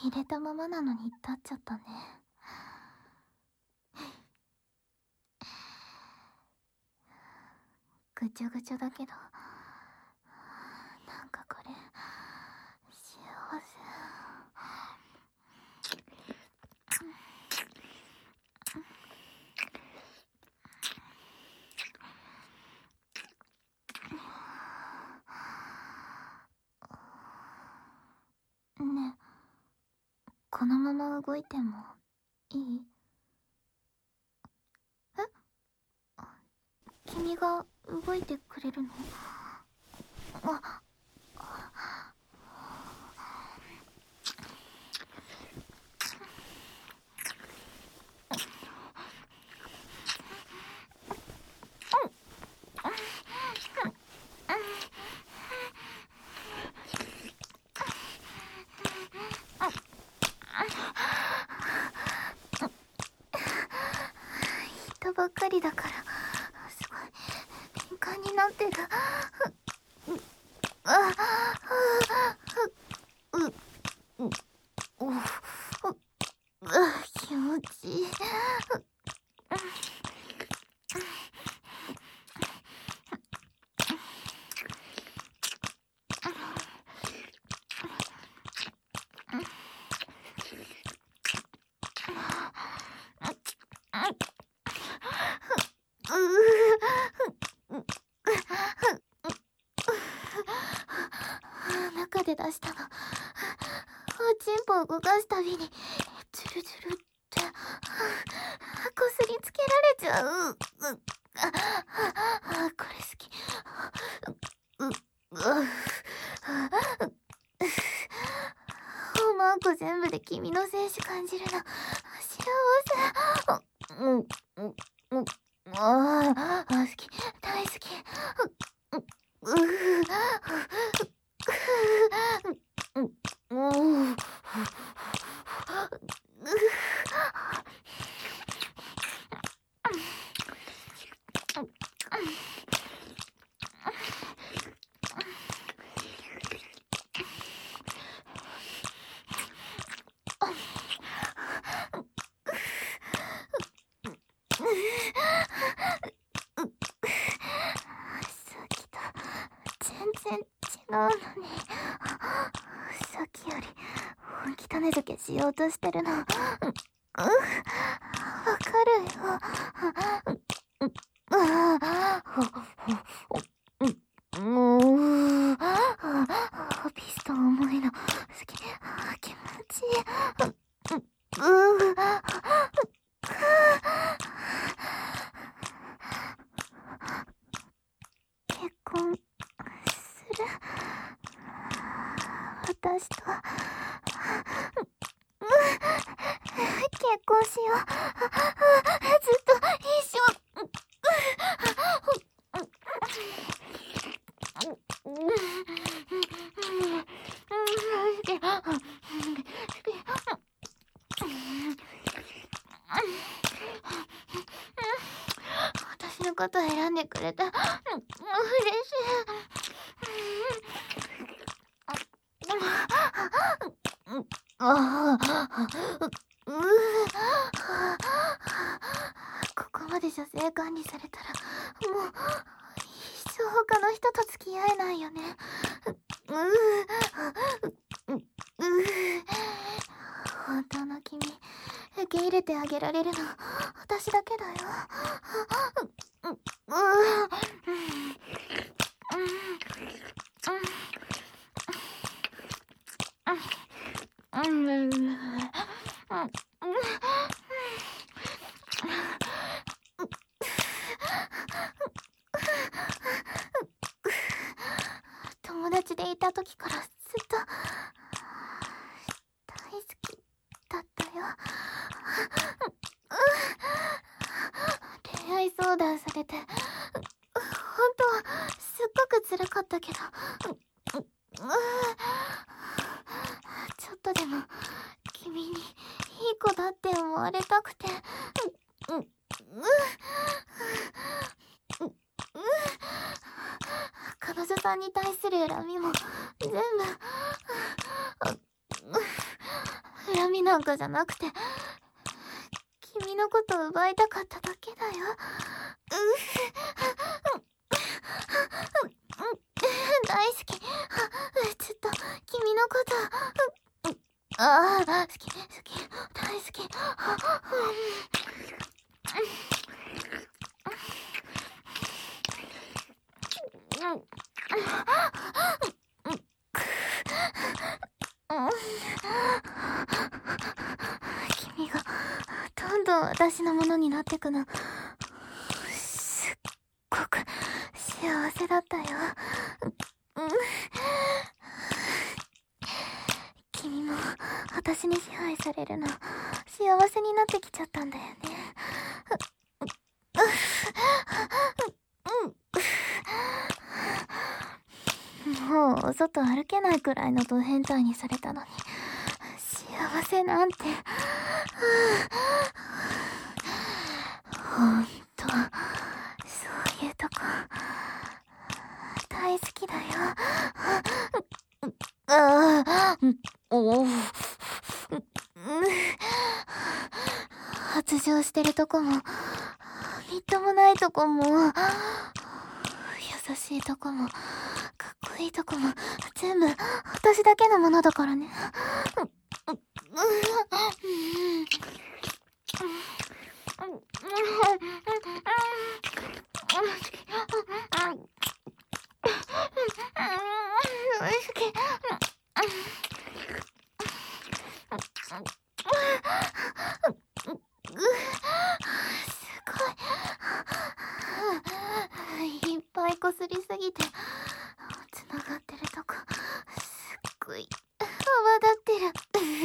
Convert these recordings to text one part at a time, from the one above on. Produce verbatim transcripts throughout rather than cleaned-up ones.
入れたままなのに立っちゃったね。ぐちゃぐちゃだけど、なんかこれ幸せ。ねえ、このまま動いてもいい？え？君が動いてくれるの？あ、人ばっかりだからすごい敏感になってる。あうううおう気持ちいい。中で出したの。チンポを動かすたびにチュルチュルってこすりつけられちゃう。これ好き。ううマンコ全部で君の精子感じるの幸せ。うんうんうんああ好き大好き。ううううさっきと全然違うのに、さっきより本気種付けしようとしてるの。うん、わかるよ。もうピストン重いの好き。気持ちいい。うう結婚する？私と結婚しよう。ずっと一緒。私のこと選んでくれて嬉しい。ああここまで女性管理されたらもう一生他の人と付き合えないよね。ううう本当の君受け入れてあげられるの私だけだよ。うううんうん友達でいた時からずっと大好きだったよ。恋愛相談されて本当はすっごく辛かったけどちょっとでも君にいい子だって思われたくてううう彼女さんに対する恨みも全部恨みなんかじゃなくて、君のことを奪いたかっただけだよ。大好き。ちょっと君のことああ好き好き大好き。君がどんどん私のものになってくの、すっごく幸せだったよ。君も私に支配されるの幸せになってきちゃったんだよね。もう外歩けないくらいのド変態にされたのに幸せなんて。ほんとそういうとこ大好きだよ。ああおう発情してるとこもみっともないとこも優しいとこもかっこいいとこも全部私だけのものだからね。いっぱいこすりすぎてつながってるとこすっごい泡立ってる。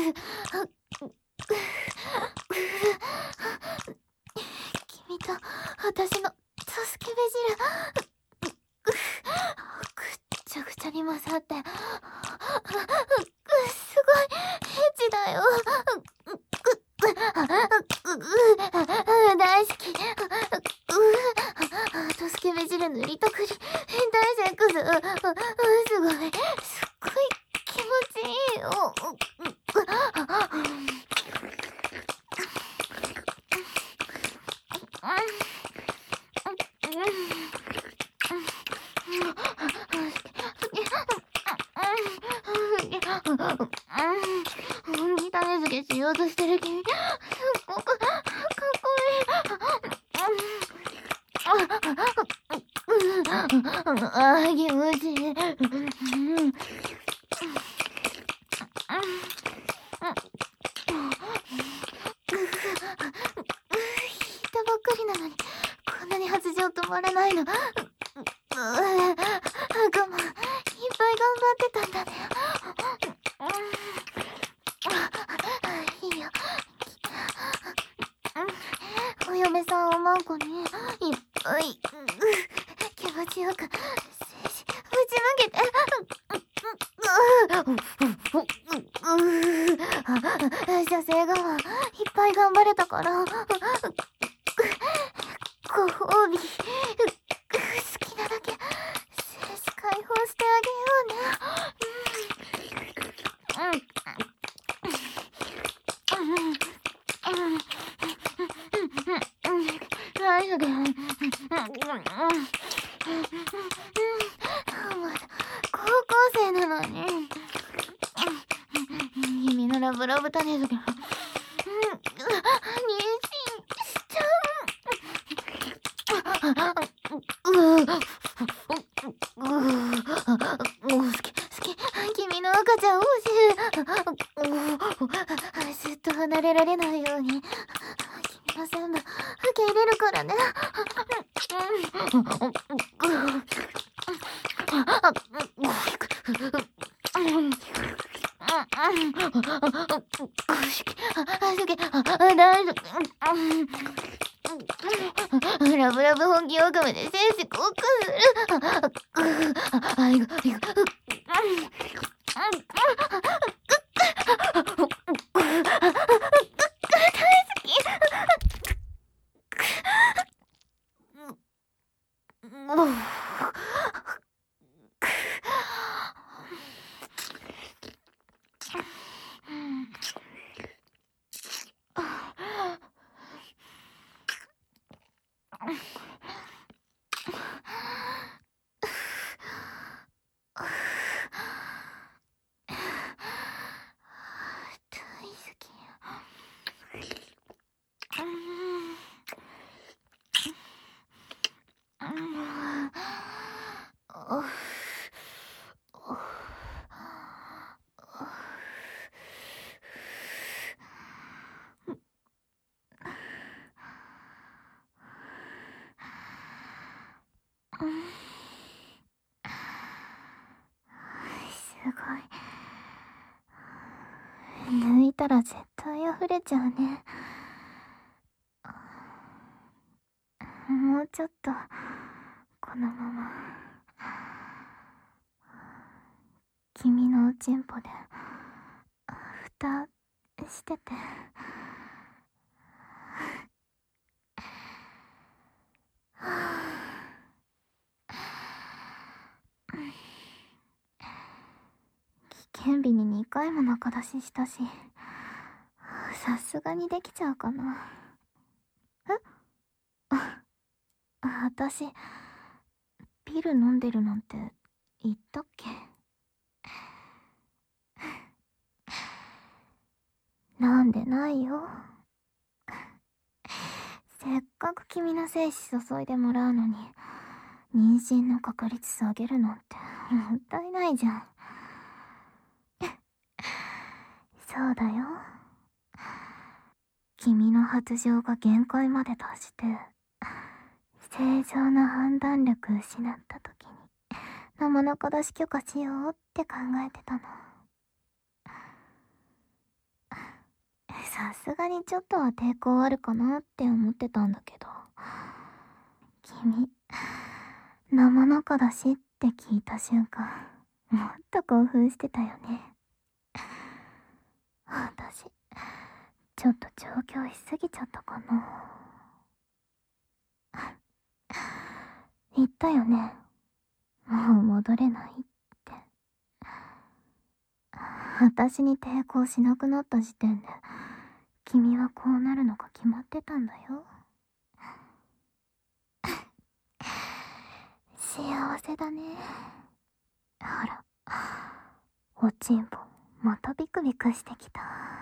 君と私のサスケベ汁ぐっちゃぐちゃに混ざってすごいエッチだよ。大好き。サスケベ汁塗りとくり変態セックスすごいすっごい気持ちいいよ。本気種付けしようとしてる君すっごくかっこいい。ああ気持ちいい。引いたばっかりなのにこんなに発情止まらないの。う我慢いっぱい頑張ってたんだね。いいよお嫁さんおまんこにいっぱい気持ちよく精子ぶちまけて射精我慢いっぱい頑張れたからご褒美好きなだけ精子解放してあげようね。大好き。高校生なのに君のラブラブ種付け妊娠しちゃう。好き好き君の赤ちゃん欲しい。ずっと離れられないように君の全部受け入れるからね。ラブラブ本気オカメで精子交換する。 すごい。抜いたら絶対溢れちゃうね。もうちょっとこのまま君のおちんぽで蓋してて。危険日ににかいも中出ししたし、さすがにできちゃうかな。え？あ、私ビール飲んでるなんて言ったっけ？飲んでないよ。せっかく君の精子注いでもらうのに、妊娠の確率下げるなんてもったいないじゃん。そうだよ。君の発情が限界まで達して、正常な判断力失った時に、生中出し許可しようって考えてたの。さすがにちょっとは抵抗あるかなって思ってたんだけど、君、生中出しって聞いた瞬間、もっと興奮してたよね。私、ちょっと調教しすぎちゃったかな。言ったよね。もう戻れないって。私に抵抗しなくなった時点で、君はこうなるのが決まってたんだよ。幸せだね。ほら、おちんぽまたビクビクしてきた。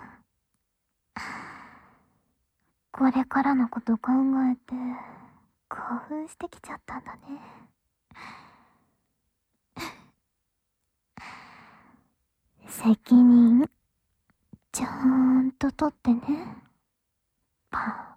これからのこと考えて興奮してきちゃったんだね。責任ちゃんと取ってね。パン